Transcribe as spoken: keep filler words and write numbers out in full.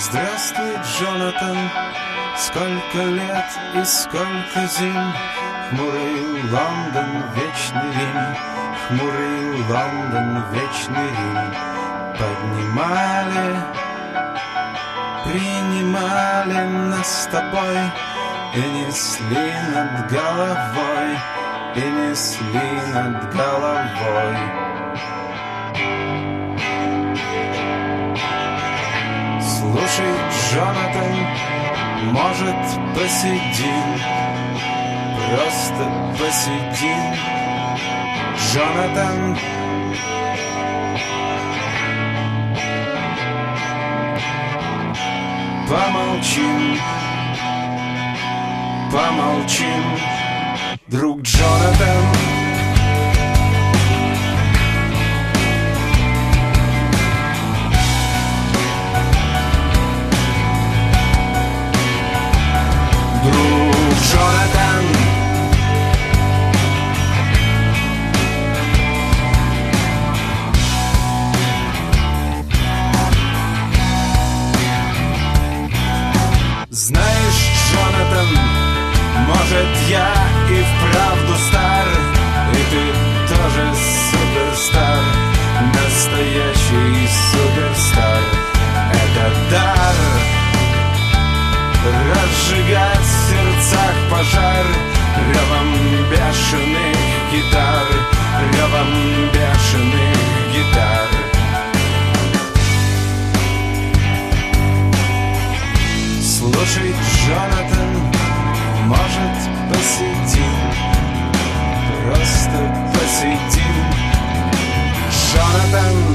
Здравствуй, Джонатан, сколько лет и сколько зим. Хмурый Лондон, вечный Рим, хмурый Лондон, вечный Рим. Поднимали, принимали нас с тобой и несли над головой, и несли над головой. Слушай, Джонатан, может, посидим, просто посидим, Джонатан. Помолчим, помолчим, друг Джонатан. Друг Джонатан. Знаешь, Джонатан, может, я и вправду стар, и ты тоже суперстар, настоящий суперстар. Это дар разжигать в сердцах пожар ревом бешеных гитар, ревом бешеных гитар. Слушай, Джонатан, может, посидим, просто посидим, Джонатан.